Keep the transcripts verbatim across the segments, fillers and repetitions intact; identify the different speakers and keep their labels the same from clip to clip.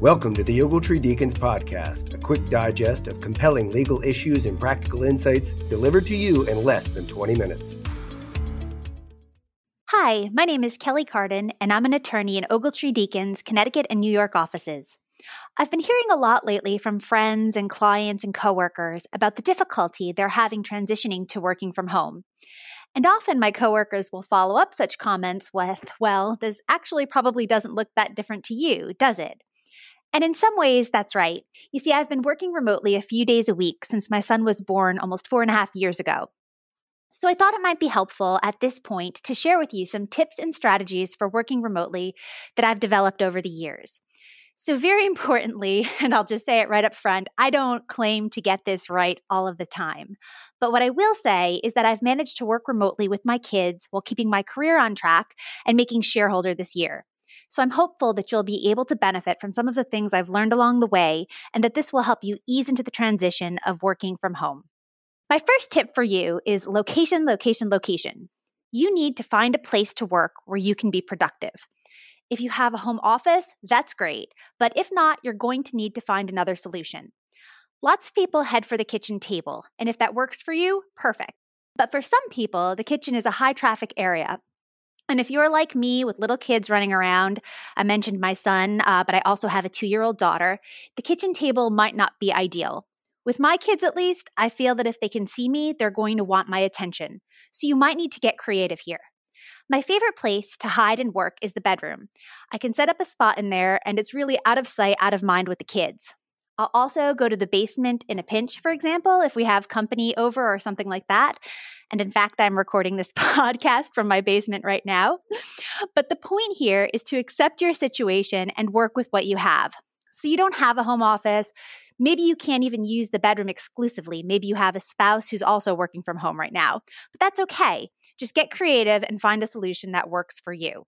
Speaker 1: Welcome to the Ogletree Deacons Podcast, a quick digest of compelling legal issues and practical insights delivered to you in less than twenty minutes.
Speaker 2: Hi, my name is Kelly Carden, and I'm an attorney in Ogletree Deacons, Connecticut and New York offices. I've been hearing a lot lately from friends and clients and coworkers about the difficulty they're having transitioning to working from home. And often my coworkers will follow up such comments with, well, this actually probably doesn't look that different to you, does it? And in some ways, that's right. You see, I've been working remotely a few days a week since my son was born almost four and a half years ago. So I thought it might be helpful at this point to share with you some tips and strategies for working remotely that I've developed over the years. So very importantly, and I'll just say it right up front, I don't claim to get this right all of the time. But what I will say is that I've managed to work remotely with my kids while keeping my career on track and making shareholder this year. So I'm hopeful that you'll be able to benefit from some of the things I've learned along the way and that this will help you ease into the transition of working from home. My first tip for you is location, location, location. You need to find a place to work where you can be productive. If you have a home office, that's great, but if not, you're going to need to find another solution. Lots of people head for the kitchen table, and if that works for you, perfect. But for some people, the kitchen is a high-traffic area. And if you're like me with little kids running around, I mentioned my son, uh, but I also have a two-year-old daughter, the kitchen table might not be ideal. With my kids at least, I feel that if they can see me, they're going to want my attention. So you might need to get creative here. My favorite place to hide and work is the bedroom. I can set up a spot in there, and it's really out of sight, out of mind with the kids. I'll also go to the basement in a pinch, for example, if we have company over or something like that. And in fact, I'm recording this podcast from my basement right now. But the point here is to accept your situation and work with what you have. So you don't have a home office. Maybe you can't even use the bedroom exclusively. Maybe you have a spouse who's also working from home right now. But that's okay. Just get creative and find a solution that works for you.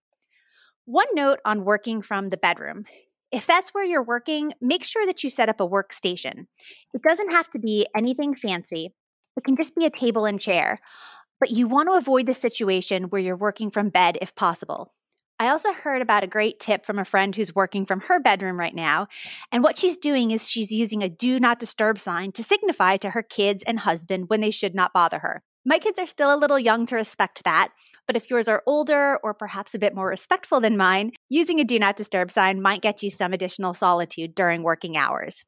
Speaker 2: One note on working from the bedroom. If that's where you're working, make sure that you set up a workstation. It doesn't have to be anything fancy. It can just be a table and chair. But you want to avoid the situation where you're working from bed if possible. I also heard about a great tip from a friend who's working from her bedroom right now. And what she's doing is she's using a do not disturb sign to signify to her kids and husband when they should not bother her. My kids are still a little young to respect that, but if yours are older or perhaps a bit more respectful than mine, using a do not disturb sign might get you some additional solitude during working hours.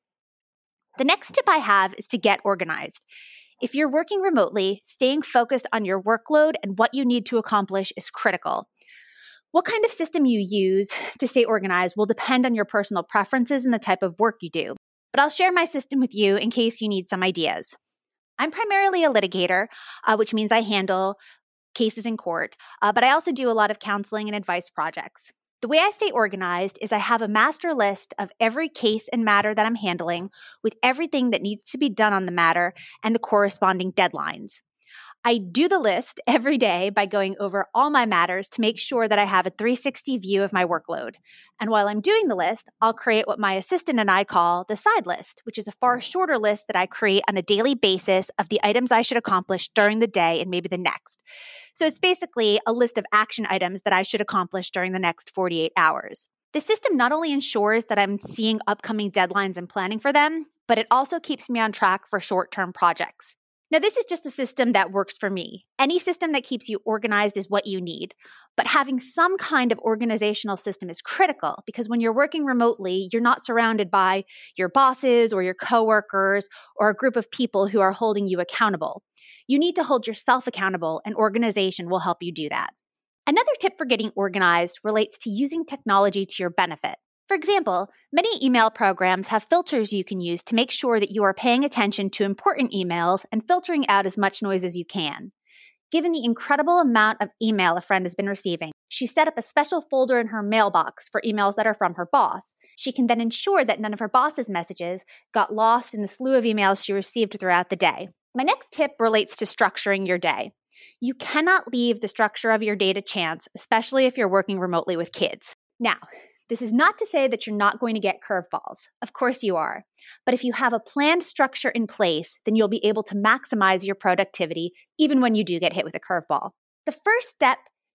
Speaker 2: The next tip I have is to get organized. If you're working remotely, staying focused on your workload and what you need to accomplish is critical. What kind of system you use to stay organized will depend on your personal preferences and the type of work you do, but I'll share my system with you in case you need some ideas. I'm primarily a litigator, uh, which means I handle cases in court, uh, but I also do a lot of counseling and advice projects. The way I stay organized is I have a master list of every case and matter that I'm handling with everything that needs to be done on the matter and the corresponding deadlines. I do the list every day by going over all my matters to make sure that I have a three sixty view of my workload. And while I'm doing the list, I'll create what my assistant and I call the side list, which is a far shorter list that I create on a daily basis of the items I should accomplish during the day and maybe the next. So it's basically a list of action items that I should accomplish during the next forty-eight hours. The system not only ensures that I'm seeing upcoming deadlines and planning for them, but it also keeps me on track for short-term projects. Now, this is just a system that works for me. Any system that keeps you organized is what you need. But having some kind of organizational system is critical because when you're working remotely, you're not surrounded by your bosses or your coworkers or a group of people who are holding you accountable. You need to hold yourself accountable, and organization will help you do that. Another tip for getting organized relates to using technology to your benefit. For example, many email programs have filters you can use to make sure that you are paying attention to important emails and filtering out as much noise as you can. Given the incredible amount of email a friend has been receiving, she set up a special folder in her mailbox for emails that are from her boss. She can then ensure that none of her boss's messages got lost in the slew of emails she received throughout the day. My next tip relates to structuring your day. You cannot leave the structure of your day to chance, especially if you're working remotely with kids. Now, this is not to say that you're not going to get curveballs. Of course you are. But if you have a planned structure in place, then you'll be able to maximize your productivity even when you do get hit with a curveball. The first step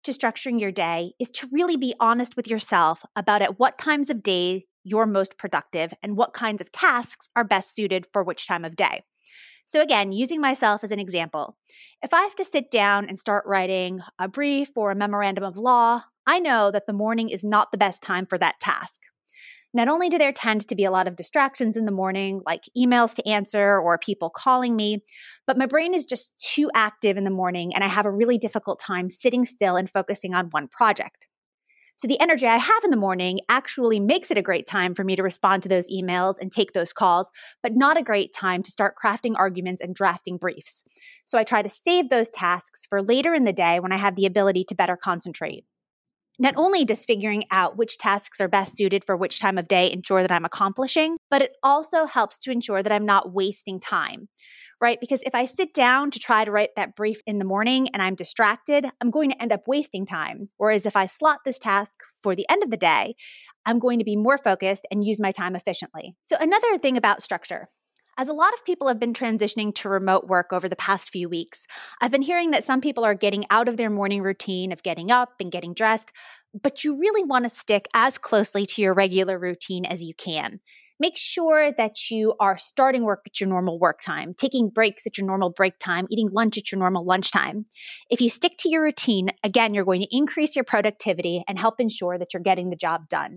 Speaker 2: to structuring your day is to really be honest with yourself about at what times of day you're most productive and what kinds of tasks are best suited for which time of day. So again, using myself as an example, if I have to sit down and start writing a brief or a memorandum of law, I know that the morning is not the best time for that task. Not only do there tend to be a lot of distractions in the morning, like emails to answer or people calling me, but my brain is just too active in the morning and I have a really difficult time sitting still and focusing on one project. So the energy I have in the morning actually makes it a great time for me to respond to those emails and take those calls, but not a great time to start crafting arguments and drafting briefs. So I try to save those tasks for later in the day when I have the ability to better concentrate. Not only does figuring out which tasks are best suited for which time of day ensure that I'm accomplishing, but it also helps to ensure that I'm not wasting time, right? Because if I sit down to try to write that brief in the morning and I'm distracted, I'm going to end up wasting time. Whereas if I slot this task for the end of the day, I'm going to be more focused and use my time efficiently. So another thing about structure. As a lot of people have been transitioning to remote work over the past few weeks, I've been hearing that some people are getting out of their morning routine of getting up and getting dressed, but you really want to stick as closely to your regular routine as you can. Make sure that you are starting work at your normal work time, taking breaks at your normal break time, eating lunch at your normal lunch time. If you stick to your routine, again, you're going to increase your productivity and help ensure that you're getting the job done.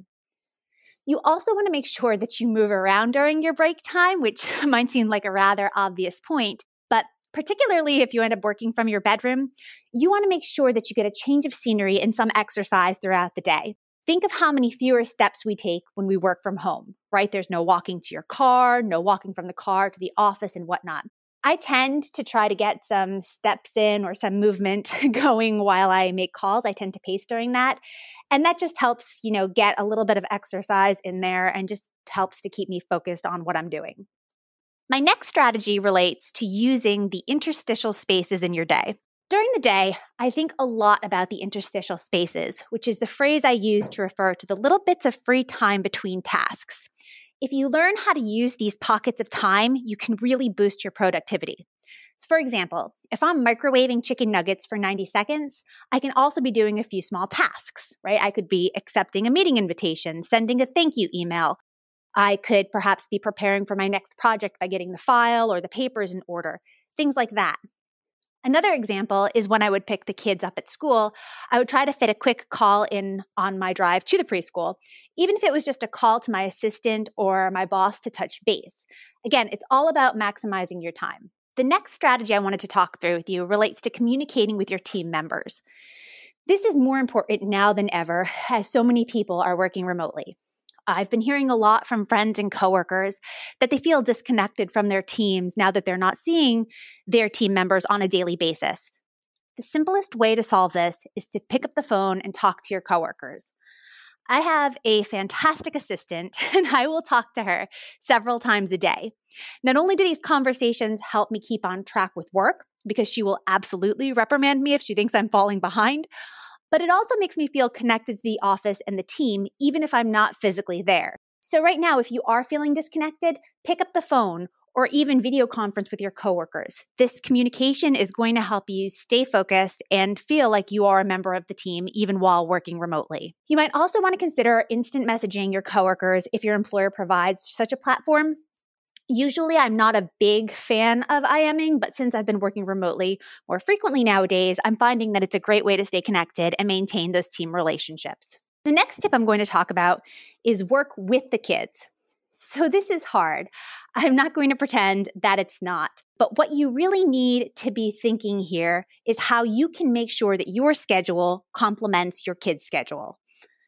Speaker 2: You also want to make sure that you move around during your break time, which might seem like a rather obvious point, but particularly if you end up working from your bedroom, you want to make sure that you get a change of scenery and some exercise throughout the day. Think of how many fewer steps we take when we work from home, right? There's no walking to your car, no walking from the car to the office and whatnot. I tend to try to get some steps in or some movement going while I make calls. I tend to pace during that. And that just helps, you know, get a little bit of exercise in there and just helps to keep me focused on what I'm doing. My next strategy relates to using the interstitial spaces in your day. During the day, I think a lot about the interstitial spaces, which is the phrase I use to refer to the little bits of free time between tasks. If you learn how to use these pockets of time, you can really boost your productivity. For example, if I'm microwaving chicken nuggets for ninety seconds, I can also be doing a few small tasks, right? I could be accepting a meeting invitation, sending a thank you email. I could perhaps be preparing for my next project by getting the file or the papers in order, things like that. Another example is when I would pick the kids up at school, I would try to fit a quick call in on my drive to the preschool, even if it was just a call to my assistant or my boss to touch base. Again, it's all about maximizing your time. The next strategy I wanted to talk through with you relates to communicating with your team members. This is more important now than ever, as so many people are working remotely. I've been hearing a lot from friends and coworkers that they feel disconnected from their teams now that they're not seeing their team members on a daily basis. The simplest way to solve this is to pick up the phone and talk to your coworkers. I have a fantastic assistant, and I will talk to her several times a day. Not only do these conversations help me keep on track with work, because she will absolutely reprimand me if she thinks I'm falling behind, but it also makes me feel connected to the office and the team, even if I'm not physically there. So right now, if you are feeling disconnected, pick up the phone or even video conference with your coworkers. This communication is going to help you stay focused and feel like you are a member of the team, even while working remotely. You might also want to consider instant messaging your coworkers if your employer provides such a platform. Usually, I'm not a big fan of IMing, but since I've been working remotely more frequently nowadays, I'm finding that it's a great way to stay connected and maintain those team relationships. The next tip I'm going to talk about is work with the kids. So this is hard. I'm not going to pretend that it's not. But what you really need to be thinking here is how you can make sure that your schedule complements your kids' schedule.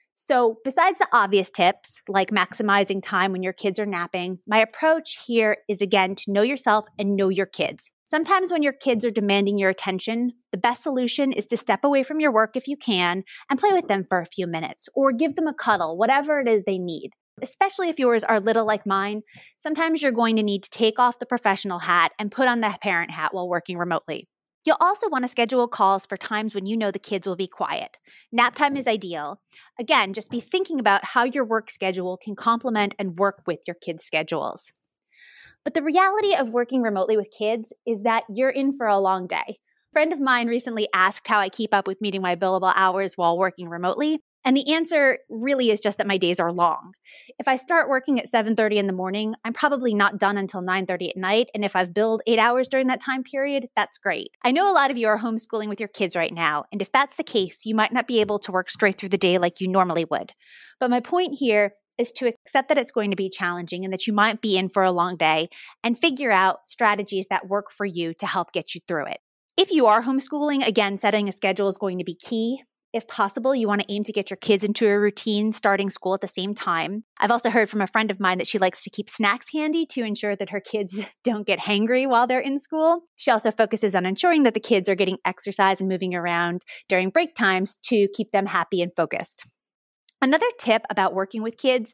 Speaker 2: So besides the obvious tips, like maximizing time when your kids are napping, my approach here is, again, to know yourself and know your kids. Sometimes when your kids are demanding your attention, the best solution is to step away from your work if you can and play with them for a few minutes or give them a cuddle, whatever it is they need. Especially if yours are little like mine, sometimes you're going to need to take off the professional hat and put on the parent hat while working remotely. You'll also want to schedule calls for times when you know the kids will be quiet. Nap time is ideal. Again, just be thinking about how your work schedule can complement and work with your kids' schedules. But the reality of working remotely with kids is that you're in for a long day. A friend of mine recently asked how I keep up with meeting my billable hours while working remotely. And the answer really is just that my days are long. If I start working at seven thirty in the morning, I'm probably not done until nine thirty at night. And if I've billed eight hours during that time period, that's great. I know a lot of you are homeschooling with your kids right now. And if that's the case, you might not be able to work straight through the day like you normally would. But my point here is to accept that it's going to be challenging and that you might be in for a long day and figure out strategies that work for you to help get you through it. If you are homeschooling, again, setting a schedule is going to be key. If possible, you want to aim to get your kids into a routine starting school at the same time. I've also heard from a friend of mine that she likes to keep snacks handy to ensure that her kids don't get hangry while they're in school. She also focuses on ensuring that the kids are getting exercise and moving around during break times to keep them happy and focused. Another tip about working with kids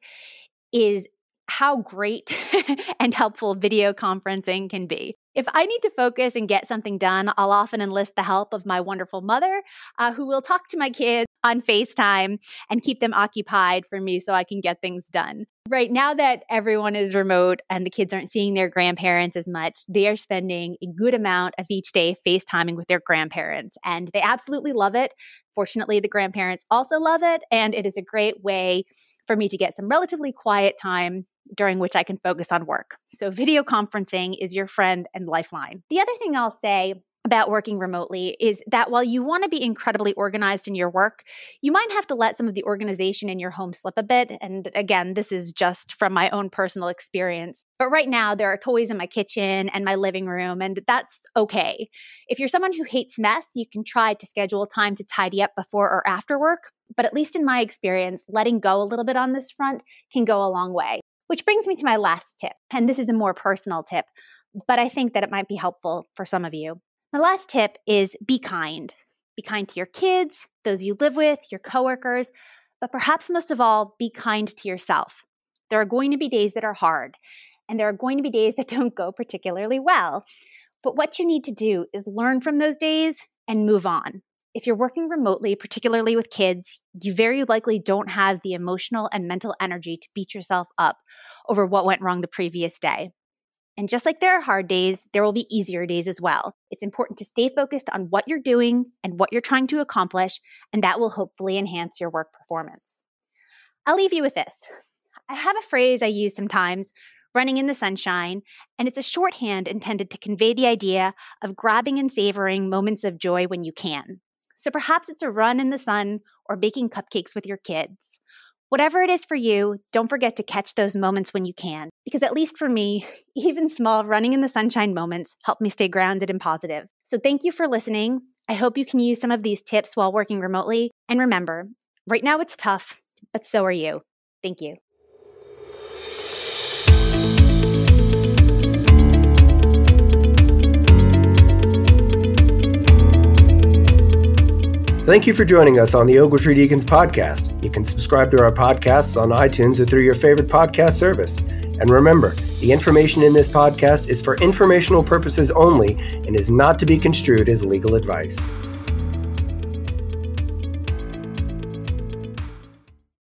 Speaker 2: is how great and helpful video conferencing can be. If I need to focus and get something done, I'll often enlist the help of my wonderful mother, uh, who will talk to my kids on FaceTime and keep them occupied for me so I can get things done. Right now that everyone is remote and the kids aren't seeing their grandparents as much, they are spending a good amount of each day FaceTiming with their grandparents, and they absolutely love it. Fortunately, the grandparents also love it, and it is a great way for me to get some relatively quiet time during which I can focus on work. So video conferencing is your friend and lifeline. The other thing I'll say about working remotely is that while you want to be incredibly organized in your work, you might have to let some of the organization in your home slip a bit. And again, this is just from my own personal experience. But right now, there are toys in my kitchen and my living room, and that's okay. If you're someone who hates mess, you can try to schedule time to tidy up before or after work. But at least in my experience, letting go a little bit on this front can go a long way. Which brings me to my last tip. And this is a more personal tip, but I think that it might be helpful for some of you. My last tip is be kind. Be kind to your kids, those you live with, your coworkers, but perhaps most of all, be kind to yourself. There are going to be days that are hard, and there are going to be days that don't go particularly well. But what you need to do is learn from those days and move on. If you're working remotely, particularly with kids, you very likely don't have the emotional and mental energy to beat yourself up over what went wrong the previous day. And just like there are hard days, there will be easier days as well. It's important to stay focused on what you're doing and what you're trying to accomplish, and that will hopefully enhance your work performance. I'll leave you with this. I have a phrase I use sometimes, running in the sunshine, and it's a shorthand intended to convey the idea of grabbing and savoring moments of joy when you can. So perhaps it's a run in the sun or baking cupcakes with your kids. Whatever it is for you, don't forget to catch those moments when you can, because at least for me, even small running in the sunshine moments help me stay grounded and positive. So thank you for listening. I hope you can use some of these tips while working remotely. And remember, right now it's tough, but so are you. Thank you.
Speaker 1: Thank you for joining us on the Ogletree Deacons podcast. You can subscribe to our podcasts on iTunes or through your favorite podcast service. And remember, the information in this podcast is for informational purposes only and is not to be construed as legal advice.